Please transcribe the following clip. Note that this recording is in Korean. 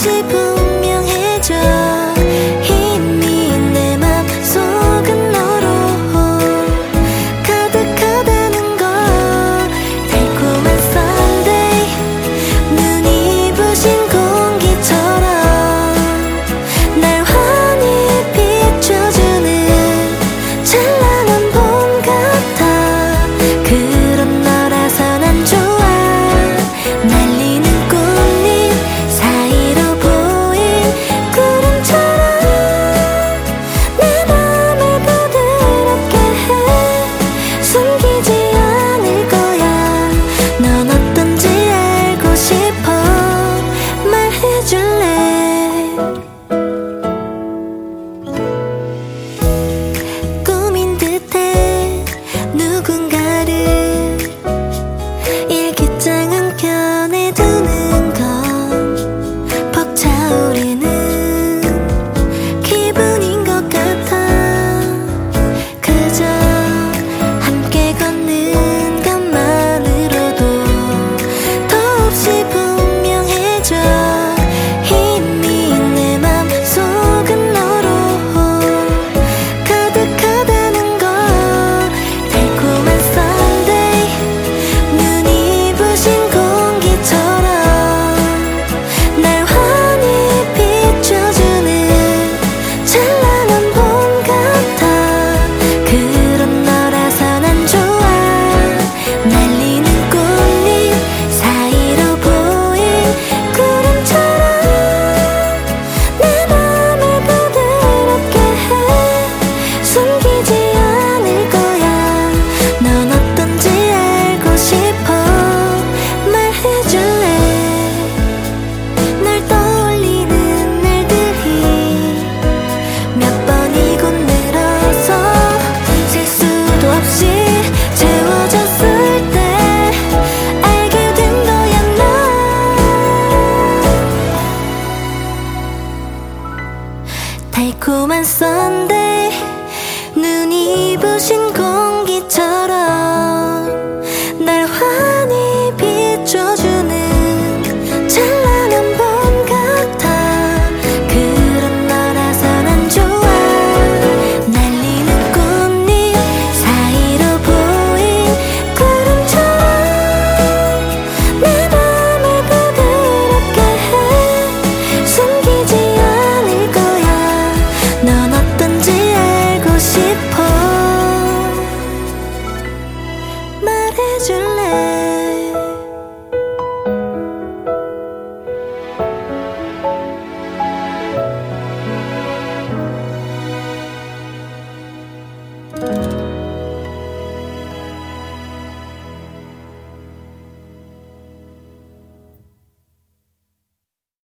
더없이 분명해져. 이미 내 맘속은 너로 가득하다는 걸. 달콤한 Sunday, 눈이 부신 공기처럼 날 환히 비춰주는 찬란한 봄 같아. 그런 너라서 난 좋아. 날리는 꽃잎 사이로 보인 구름처럼 내 맘을 부드럽게 해. 숨기지 않을 거야. 넌 어떤지 알고 싶어. 말해줄래. 꿈인 듯해 누군가를 일기장 한 켠에 두는 건 벅차오르는 기분인 것 같아. 그저 함께 걷는 것만으로도 더없이 분명해져. 이미 내 맘속은 너로 가득하다는 걸. 달콤한 Sunday, 눈이 부신 공기처럼 날 환히 비춰주는 찬란한 봄 같아. 그런 너라서 난 좋아. 날리는 꽃잎 사이로 보인 구름처럼 내 맘을 부드럽게 해. 숨기지 않을 거야. 넌 어떤지 알고 싶어. 말해줄래. 널 떠올리는 날들이 몇 번이고 늘어서 셀 수도 없이 채워졌을 때 알게 된 거야. 넌 달콤한 Sunday, 눈이 부신